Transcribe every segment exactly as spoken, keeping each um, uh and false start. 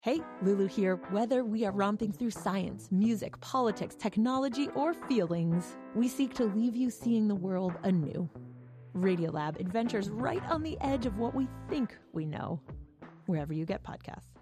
Hey, Lulu here. Whether we are romping through science, music, politics, technology, or feelings, we seek to leave you seeing the world anew. Radiolab adventures right on the edge of what we think we know, wherever you get podcasts.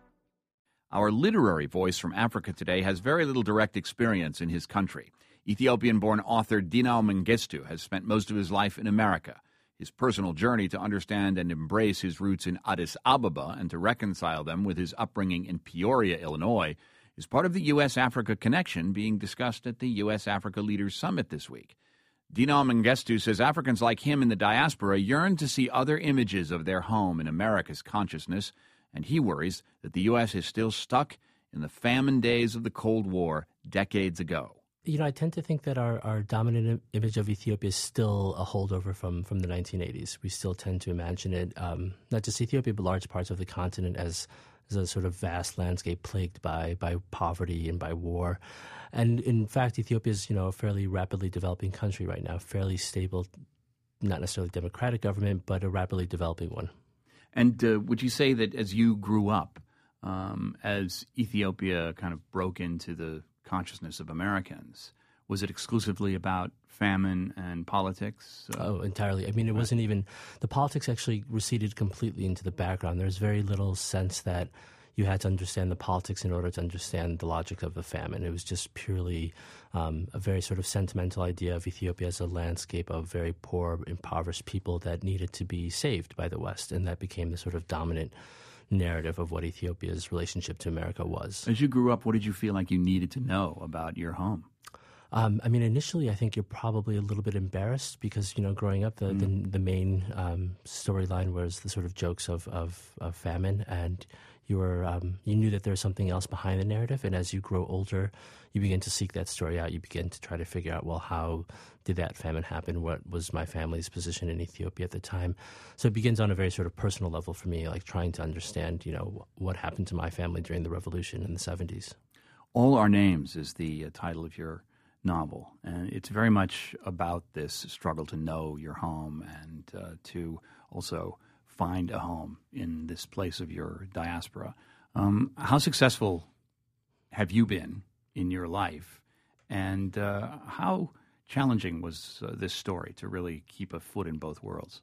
Our literary voice from Africa today has very little direct experience in his country. Ethiopian-born author Dinao Mengistu has spent most of his life in America. His personal journey to understand and embrace his roots in Addis Ababa and to reconcile them with his upbringing in Peoria, Illinois, is part of the U S Africa connection being discussed at the U S Africa Leaders Summit this week. Dinao Mengistu says Africans like him in the diaspora yearn to see other images of their home in America's consciousness, and he worries that the U S is still stuck in the famine days of the Cold War decades ago. You know, I tend to think that our, our dominant image of Ethiopia is still a holdover from, from the nineteen eighties. We still tend to imagine it, um, not just Ethiopia, but large parts of the continent as, as a sort of vast landscape plagued by, by poverty and by war. And in fact, Ethiopia is, you know, a fairly rapidly developing country right now, fairly stable, not necessarily democratic government, but a rapidly developing one. And uh, would you say that as you grew up, um, as Ethiopia kind of broke into the consciousness of Americans, was it exclusively about famine and politics? Uh, oh, entirely. I mean, it wasn't even – the politics actually receded completely into the background. There's very little sense that you had to understand the politics in order to understand the logic of the famine. It was just purely um, a very sort of sentimental idea of Ethiopia as a landscape of very poor, impoverished people that needed to be saved by the West, and that became the sort of dominant narrative of what Ethiopia's relationship to America was. As you grew up, what did you feel like you needed to know about your home? Um, I mean, initially, I think you're probably a little bit embarrassed because, you know, growing up, the mm. the, the main um, storyline was the sort of jokes of, of, of famine, and you were um, you knew that there was something else behind the narrative. And as you grow older, you begin to seek that story out. You begin to try to figure out, well, how did that famine happen? What was my family's position in Ethiopia at the time? So it begins on a very sort of personal level for me, like trying to understand, you know, what happened to my family during the revolution in the seventies. All Our Names is the uh, title of your novel, and it's very much about this struggle to know your home and uh, to also find a home in this place of your diaspora. Um, how successful have you been in your life, and uh, how challenging was uh, this story to really keep a foot in both worlds?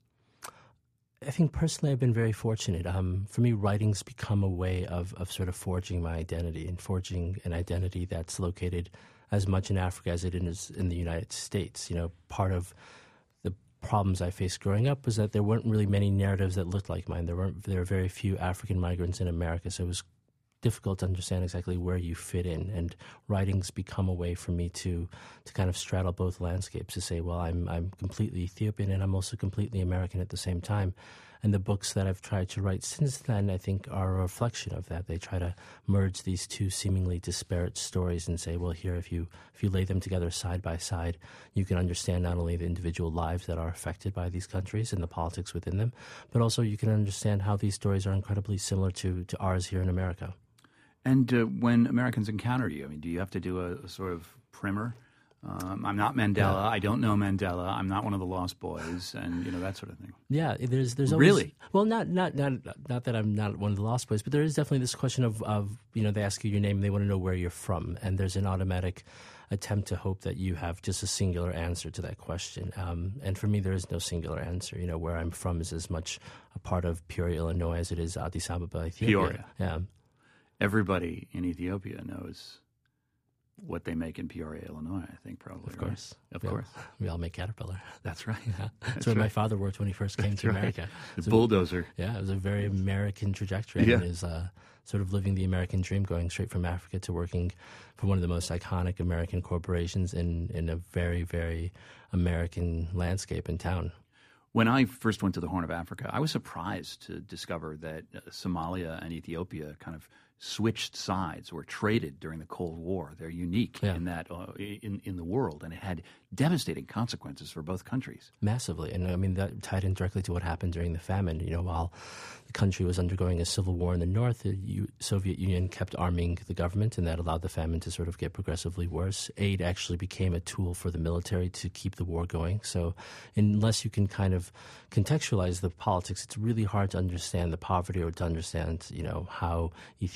I think personally I've been very fortunate. Um, for me, writing's become a way of, of sort of forging my identity and forging an identity that's located as much in Africa as it is in the United States. You know, part of the problems I faced growing up was that there weren't really many narratives that looked like mine. There weren't there were very few African migrants in America, so it was difficult to understand exactly where you fit in. And writing's become a way for me to to kind of straddle both landscapes, to say, well, I'm I'm completely Ethiopian and I'm also completely American at the same time. And the books that I've tried to write since then, I think, are a reflection of that. They try to merge these two seemingly disparate stories and say, well, here, if you if you lay them together side by side, you can understand not only the individual lives that are affected by these countries and the politics within them, but also you can understand how these stories are incredibly similar to, to ours here in America. And uh, when Americans encounter you, I mean, do you have to do a, a sort of primer? Um, I'm not Mandela. Yeah. I don't know Mandela. I'm not one of the Lost Boys, and you know that sort of thing. Yeah, there's there's always, really well, not not not not that I'm not one of the Lost Boys, but there is definitely this question of of you know they ask you your name, and they want to know where you're from, and there's an automatic attempt to hope that you have just a singular answer to that question. Um, and for me, there is no singular answer. You know, where I'm from is as much a part of Peoria, Illinois, as it is Addis Ababa, Ethiopia. Peoria. Yeah. Everybody in Ethiopia knows what they make in Peoria, Illinois, I think probably. Of course. Right? Of we course. All, we all make Caterpillar. That's right. Yeah. That's, That's where right. my father worked when he first came That's to right. America. The so, bulldozer. Yeah, it was a very American trajectory. Yeah. And is uh, sort of living the American dream, going straight from Africa to working for one of the most iconic American corporations in, in a very, very American landscape in town. When I first went to the Horn of Africa, I was surprised to discover that uh, Somalia and Ethiopia kind of switched sides or traded during the Cold War. They're unique yeah. in that uh, in in the world, and it had devastating consequences for both countries. Massively, and I mean that tied in directly to what happened during the famine. You know, while the country was undergoing a civil war in the north, the U- Soviet Union kept arming the government, and that allowed the famine to sort of get progressively worse. Aid actually became a tool for the military to keep the war going. So, unless you can kind of contextualize the politics, it's really hard to understand the poverty or to understand, you know, how Ethiopia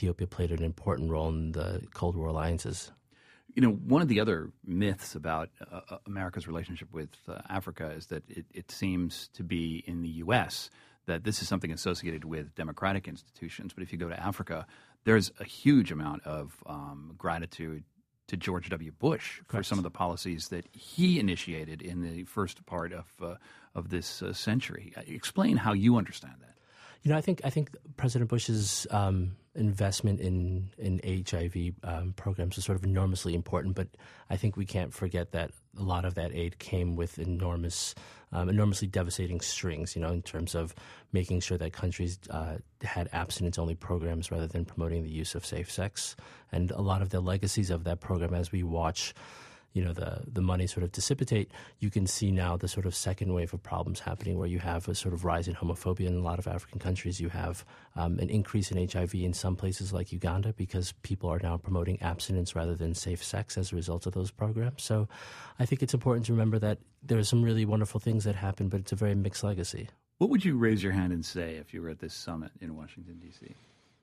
Ethiopia played an important role in the Cold War alliances. You know, one of the other myths about uh, America's relationship with uh, Africa is that it, it seems to be in the U S that this is something associated with democratic institutions. But if you go to Africa, there's a huge amount of um, gratitude to George W. Bush Correct. For some of the policies that he initiated in the first part of uh, of this uh, century. Explain how you understand that. You know, I think I think President Bush's um, investment in in H I V um, programs is sort of enormously important, but I think we can't forget that a lot of that aid came with enormous, um, enormously devastating strings. You know, in terms of making sure that countries uh, had abstinence-only programs rather than promoting the use of safe sex, and a lot of the legacies of that program, as we watch, you know, the, the money sort of dissipate, you can see now the sort of second wave of problems happening where you have a sort of rise in homophobia in a lot of African countries. You have um, an increase in H I V in some places like Uganda because people are now promoting abstinence rather than safe sex as a result of those programs. So I think it's important to remember that there are some really wonderful things that happen, but it's a very mixed legacy. What would you raise your hand and say if you were at this summit in Washington, D C?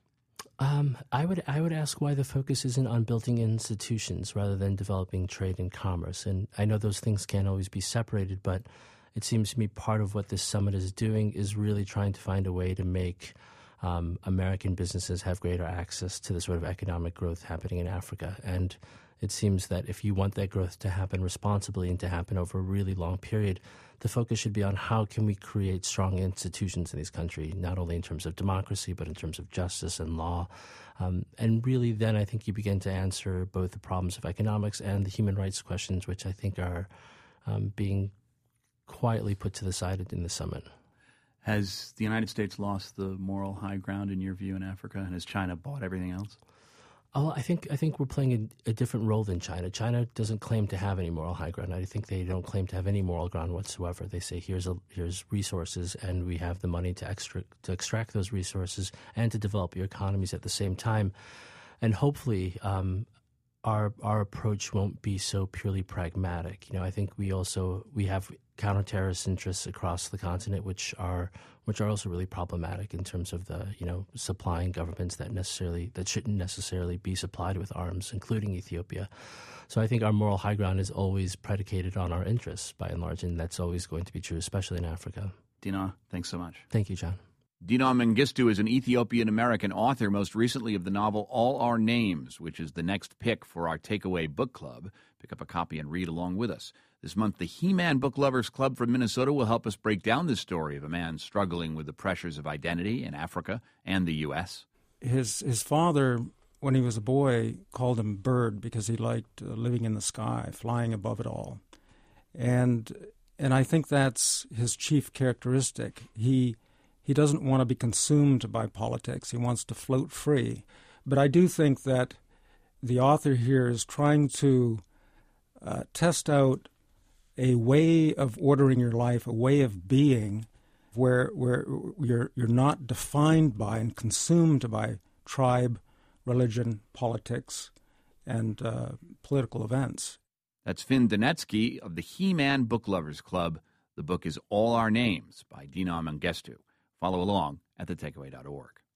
Um, I would I would ask why the focus isn't on building institutions rather than developing trade and commerce. And I know those things can't always be separated, but it seems to me part of what this summit is doing is really trying to find a way to make um, American businesses have greater access to the sort of economic growth happening in Africa. And it seems that if you want that growth to happen responsibly and to happen over a really long period, the focus should be on how can we create strong institutions in this country, not only in terms of democracy, but in terms of justice and law. Um, and really then I think you begin to answer both the problems of economics and the human rights questions, which I think are um, being quietly put to the side in the summit. Has the United States lost the moral high ground in your view in Africa, and has China bought everything else? Oh, I think I think we're playing a, a different role than China. China doesn't claim to have any moral high ground. I think they don't claim to have any moral ground whatsoever. They say here's a, here's resources, and we have the money to extract to extract those resources and to develop your economies at the same time. And hopefully, um, our our approach won't be so purely pragmatic. You know, I think we also we have counter-terrorist interests across the continent, which are which are also really problematic in terms of the you know supplying governments that necessarily that shouldn't necessarily be supplied with arms, including Ethiopia. So I think our moral high ground is always predicated on our interests, by and large, and that's always going to be true, especially in Africa. Dina, thanks so much. Thank you, John. Dina Mengistu is an Ethiopian-American author, most recently of the novel All Our Names, which is the next pick for our Takeaway Book Club. Pick up a copy and read along with us. This month, the He-Man Book Lovers Club from Minnesota will help us break down the story of a man struggling with the pressures of identity in Africa and the U S. His his father, when he was a boy, called him Bird because he liked uh, living in the sky, flying above it all. And and I think that's his chief characteristic. He he doesn't want to be consumed by politics. He wants to float free. But I do think that the author here is trying to uh, test out a way of ordering your life, a way of being, where where you're you're not defined by and consumed by tribe, religion, politics, and uh, political events. That's Finn Donetsky of the He-Man Book Lovers Club. The book is All Our Names by Dina Mengistu. Follow along at the takeaway dot org.